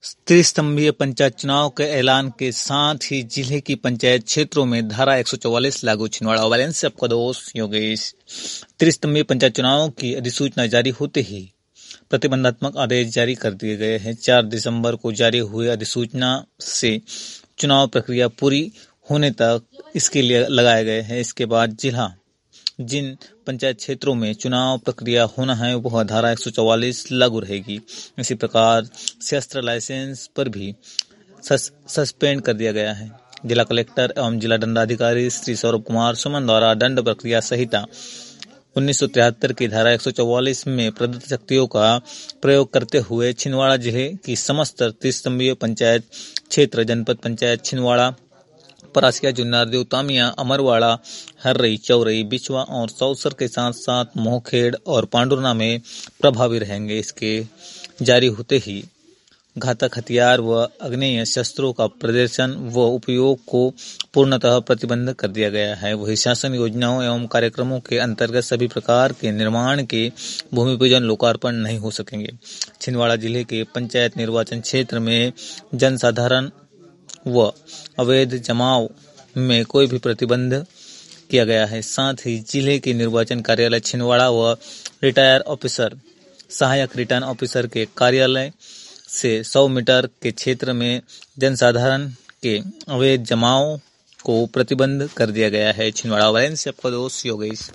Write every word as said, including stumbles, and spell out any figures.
त्रिस्तंभीय पंचायत चुनाव के ऐलान के साथ ही जिले की पंचायत क्षेत्रों में धारा एक सौ चौवालीस लागू। छिंदवाड़ा वायलेंस से आपका दोस्त योगेश। त्रिस्तंभीय पंचायत चुनाव की अधिसूचना जारी होते ही प्रतिबंधात्मक आदेश जारी कर दिए गए हैं। चार दिसंबर को जारी हुए अधिसूचना से चुनाव प्रक्रिया पूरी होने तक इसके लिए लगाए गए हैं। इसके बाद जिला जिन पंचायत क्षेत्रों में चुनाव प्रक्रिया होना है वह धारा एक सौ चौवालीस लागू रहेगी। इसी प्रकार शस्त्र लाइसेंस पर भी सस, सस्पेंड कर दिया गया है। जिला कलेक्टर एवं जिला दंडाधिकारी श्री सौरभ कुमार सुमन द्वारा दंड प्रक्रिया संहिता उन्नीस सौ तिहत्तर की धारा एक सौ चौवालीस में प्रदत्त शक्तियों का प्रयोग करते हुए छिंदवाड़ा जिले की समस्त त्रिस्तंभीय पंचायत क्षेत्र जनपद पंचायत छिंदवाड़ा, परासिया, जुन्नार, देवतामिया, अमरवाड़ा, हर्रई, चौरई, बिछवा और सौसर के साथ साथ मोहखेड़ और पांडुरना में प्रभावी रहेंगे। इसके जारी होते ही घातक हथियार व आग्नेय शस्त्रों का प्रदर्शन व उपयोग को पूर्णतः प्रतिबंध कर दिया गया है। वही शासन योजनाओं एवं कार्यक्रमों के अंतर्गत सभी प्रकार के निर्माण के भूमि पूजन लोकार्पण नहीं हो सकेंगे। छिंदवाड़ा जिले के पंचायत निर्वाचन क्षेत्र में जनसाधारण व अवैध जमाव में कोई भी प्रतिबंध किया गया है। साथ ही जिले के निर्वाचन कार्यालय छिंदवाड़ा व रिटायर ऑफिसर सहायक रिटर्न ऑफिसर के कार्यालय से सौ मीटर के क्षेत्र में जनसाधारण के अवैध जमाव को प्रतिबंध कर दिया गया है। छिंदवाड़ा वायलेंस से आपका दोस्त योगेश।